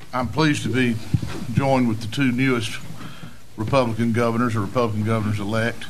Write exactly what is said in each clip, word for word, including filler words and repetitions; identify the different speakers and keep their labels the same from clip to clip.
Speaker 1: I'm pleased to be joined with the two newest Republican governors, or Republican governors-elect,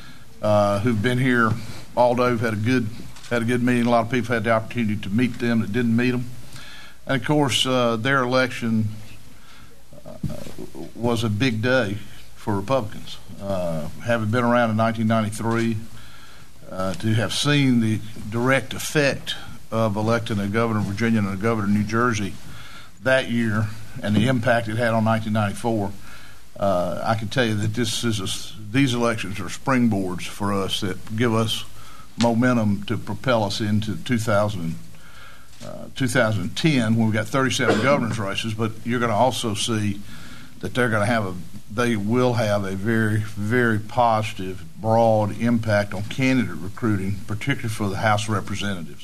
Speaker 1: uh, who've been here all day. We've had a good had a good meeting. A lot of people had the opportunity to meet them that didn't meet them. And, of course, uh, their election uh, was a big day for Republicans. Uh, having been around in nineteen ninety-three, uh, to have seen the direct effect of electing a governor of Virginia and a governor of New Jersey that year and the impact it had on nineteen ninety-four, uh, I can tell you that this is a, these elections are springboards for us that give us momentum to propel us into two thousand, uh, twenty ten, when we got thirty-seven governor's races. But you're going to also see that they're going to have a they will have a very, very positive, broad impact on candidate recruiting, particularly for the House of Representatives.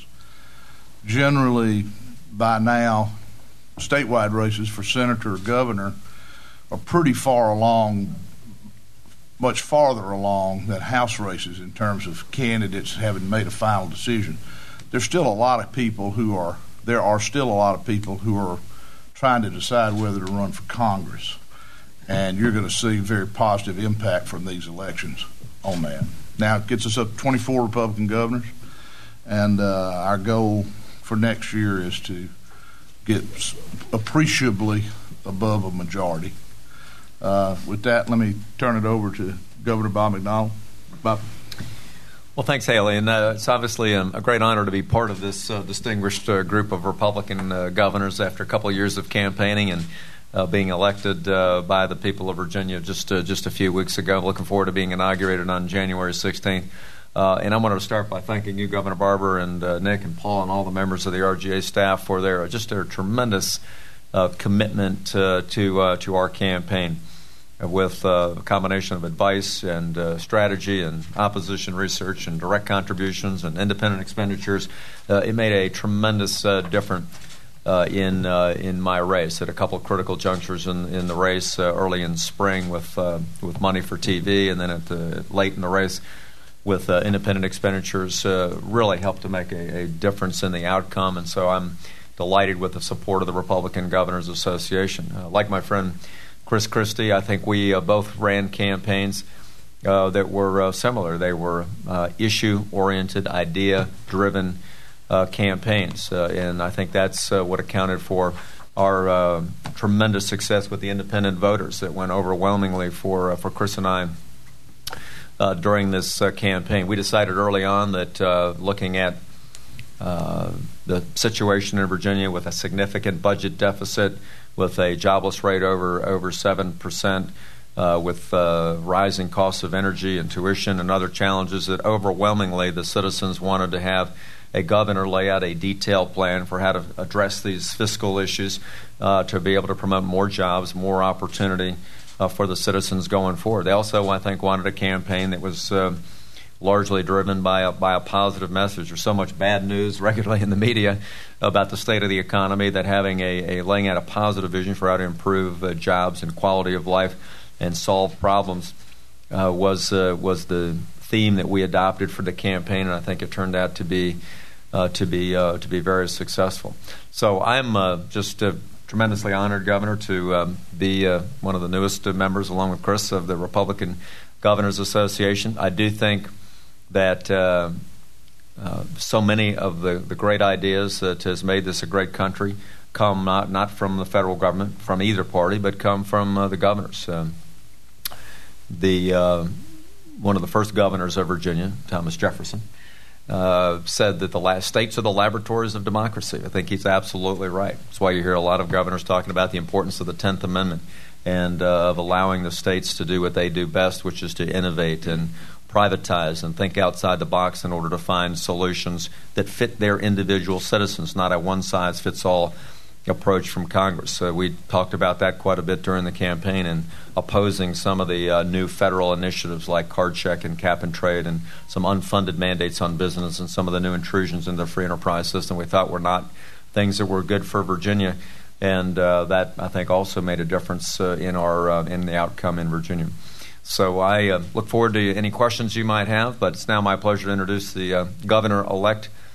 Speaker 1: Generally, by now, statewide races for senator or governor are pretty far along, much farther along than House races in terms of candidates having made a final decision. There's still a lot of people who are, there are still a lot of people who are trying to decide whether to run for Congress. And you're going to see very positive impact from these elections on that. Now, it gets us up to twenty-four Republican governors, and uh, our goal for next year is to get appreciably above a majority. Uh, with that, let me turn it over to Governor Bob McDonnell. Bob.
Speaker 2: Well, thanks, Haley. And uh, it's obviously um, a great honor to be part of this uh, distinguished uh, group of Republican uh, governors after a couple of years of campaigning and uh, being elected uh, by the people of Virginia just uh, just a few weeks ago. Looking forward to being inaugurated on January sixteenth. Uh, and I want to start by thanking you, Governor Barbour, and uh, Nick and Paul, and all the members of the R G A staff for their just their tremendous uh, commitment uh, to uh, to our campaign, with uh, a combination of advice and uh, strategy and opposition research and direct contributions and independent expenditures. Uh, it made a tremendous uh, difference uh, in uh, in my race at a couple of critical junctures in in the race, uh, early in spring with uh, with money for T V, and then at the late in the race with uh, independent expenditures. Uh, really helped to make a, a difference in the outcome. And so I'm delighted with the support of the Republican Governors Association. Uh, like my friend Chris Christie, I think we uh, both ran campaigns uh, that were uh, similar. They were uh, issue-oriented, idea-driven uh, campaigns, uh, and I think that's uh, what accounted for our uh, tremendous success with the independent voters that went overwhelmingly for uh, for Chris and I uh, during this uh, campaign. We decided early on that uh, looking at uh, the situation in Virginia with a significant budget deficit, with a jobless rate over over seven percent, uh, with uh, rising costs of energy and tuition and other challenges, that overwhelmingly the citizens wanted to have a governor lay out a detailed plan for how to address these fiscal issues, uh, to be able to promote more jobs, more opportunity uh, for the citizens going forward. They also, I think, wanted a campaign that was uh, largely driven by a, by a positive message. There's so much bad news regularly in the media about the state of the economy that having a, a laying out a positive vision for how to improve uh, jobs and quality of life and solve problems uh, was uh, was the theme that we adopted for the campaign, and I think it turned out to be uh, to be uh, to be very successful. So I'm uh, just uh, tremendously honored, Governor, to um, be uh, one of the newest uh, members, along with Chris, of the Republican Governors Association. I do think that uh, uh, so many of the, the great ideas that has made this a great country come not, not from the federal government, from either party, but come from uh, the governors. Um, the uh, one of the first governors of Virginia, Thomas Jefferson, uh, said that the la- states are the laboratories of democracy. I think he's absolutely right. That's why you hear a lot of governors talking about the importance of the tenth Amendment and uh, of allowing the states to do what they do best, which is to innovate and privatize and think outside the box in order to find solutions that fit their individual citizens, not a one-size-fits-all approach from Congress. So we talked about that quite a bit during the campaign, and opposing some of the uh, new federal initiatives like card check and cap and trade, and some unfunded mandates on business, and some of the new intrusions in the free enterprise system we thought were not things that were good for Virginia. And uh, that, I think, also made a difference uh, in our uh, in the outcome in Virginia. So I uh, look forward to any questions you might have, but it's now my pleasure to introduce the uh, Governor-elect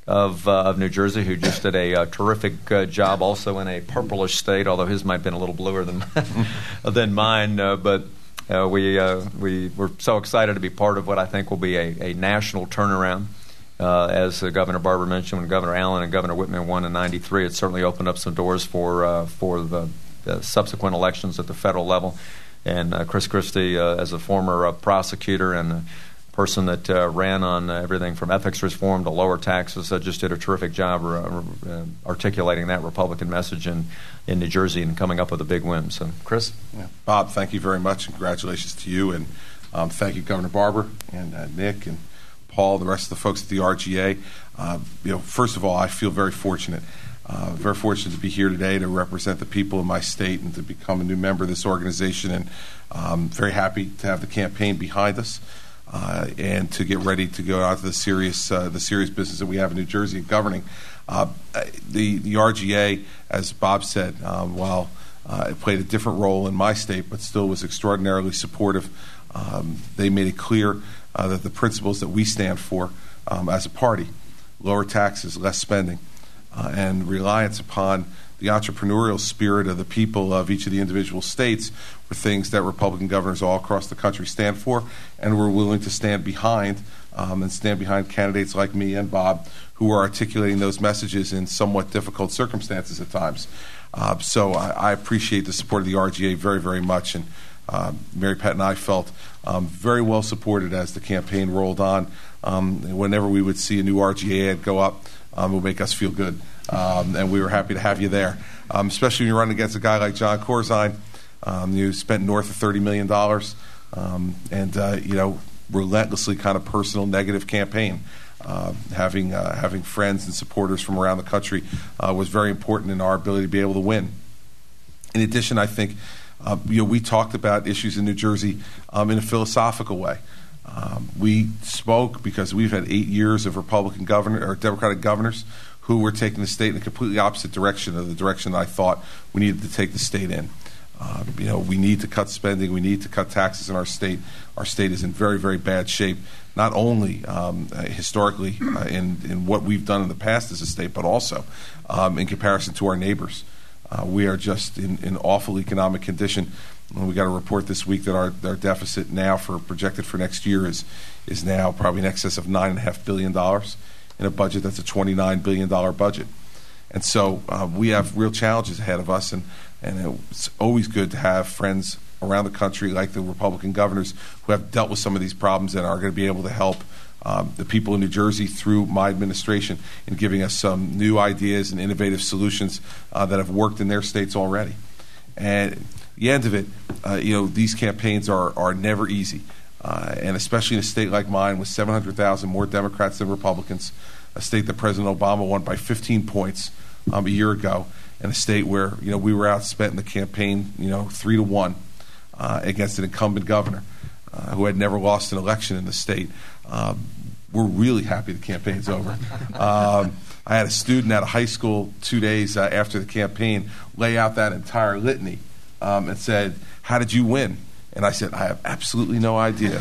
Speaker 2: of, uh, of New Jersey, who just did a uh, terrific uh, job also in a purplish state, although his might have been a little bluer than than mine. Uh, but uh, we uh, we were so excited to be part of what I think will be a, a national turnaround. Uh, as uh, Governor Barber mentioned, when Governor Allen and Governor Whitman won in ninety-three, it certainly opened up some doors for uh, for the, the subsequent elections at the federal level. And uh, Chris Christie, uh, as a former uh, prosecutor and a person that uh, ran on uh, everything from ethics reform to lower taxes, uh, just did a terrific job uh, uh, articulating that Republican message in, in New Jersey and coming up with a big win. So, Chris?
Speaker 3: Yeah. Bob, thank you very much. Congratulations to you. And um, thank you, Governor Barber and uh, Nick and Paul, the rest of the folks at the R G A. Uh, you know, first of all, I feel very fortunate. Uh, very fortunate to be here today to represent the people of my state and to become a new member of this organization. And um, very happy to have the campaign behind us. Uh, and to get ready to go out to the serious uh, the serious business that we have in New Jersey of governing. Uh, the the R G A, as Bob said, um, while uh, it played a different role in my state, but still was extraordinarily supportive. Um, they made it clear uh, that the principles that we stand for um, as a party, lower taxes, less spending, uh, and reliance upon the entrepreneurial spirit of the people of each of the individual states were things that Republican governors all across the country stand for, and we're willing to stand behind um, and stand behind candidates like me and Bob who are articulating those messages in somewhat difficult circumstances at times. Uh, so I, I appreciate the support of the R G A very, very much, and uh, Mary Pat and I felt um, very well supported as the campaign rolled on. Um, whenever we would see a new R G A ad go up, um, it would make us feel good. Um, and we were happy to have you there, um, especially when you're running against a guy like John Corzine. Um, you spent north of thirty million dollars, um, and uh, you know, relentlessly kind of personal negative campaign. Uh, having uh, having friends and supporters from around the country uh, was very important in our ability to be able to win. In addition, I think uh, you know we talked about issues in New Jersey um, in a philosophical way. Um, we spoke because we've had eight years of Republican governor or Democratic governors who were taking the state in a completely opposite direction of the direction that I thought we needed to take the state in. Uh, you know, we need to cut spending. We need to cut taxes in our state. Our state is in very, very bad shape, not only um, uh, historically uh, in, in what we've done in the past as a state, but also um, in comparison to our neighbors. Uh, we are just in, in awful economic condition. And we got a report this week that our, our deficit now for projected for next year is is now probably in excess of nine and a half billion dollars. In a budget that's a twenty-nine billion dollars budget. And so uh, we have real challenges ahead of us, and, and it's always good to have friends around the country like the Republican governors who have dealt with some of these problems and are going to be able to help um, the people in New Jersey through my administration in giving us some new ideas and innovative solutions uh, that have worked in their states already. And at the end of it, uh, you know, these campaigns are, are never easy. Uh, and especially in a state like mine with seven hundred thousand more Democrats than Republicans, a state that President Obama won by fifteen points um, a year ago, and a state where you know we were outspent in the campaign, you know, three to one uh, against an incumbent governor uh, who had never lost an election in the state. Um, we're really happy the campaign's over. Um, I had a student at a high school two days uh, after the campaign lay out that entire litany um, and said, "How did you win?" And I said, I have absolutely no idea.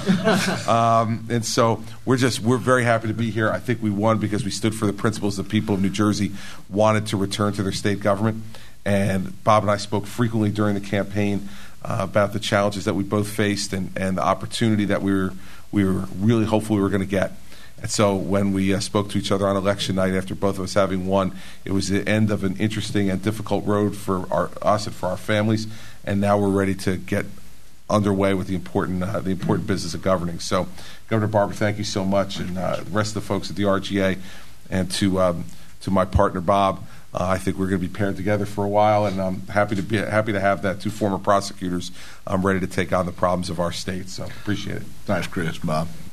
Speaker 3: um, and so we're just we're very happy to be here. I think we won because we stood for the principles the people of New Jersey wanted to return to their state government. And Bob and I spoke frequently during the campaign uh, about the challenges that we both faced and, and the opportunity that we were we were really hopeful we were going to get. And so when we uh, spoke to each other on election night after both of us having won, it was the end of an interesting and difficult road for our, us and for our families. And now we're ready to get underway with the important uh, the important business of governing. So, Governor Barber, thank you so much, and uh, the rest of the folks at the R G A, and to um, to my partner Bob. Uh, I think we're going to be paired together for a while, and I'm happy to be happy to have that two former prosecutors um, ready to take on the problems of our state. So, appreciate it.
Speaker 1: Thanks, Chris, Bob.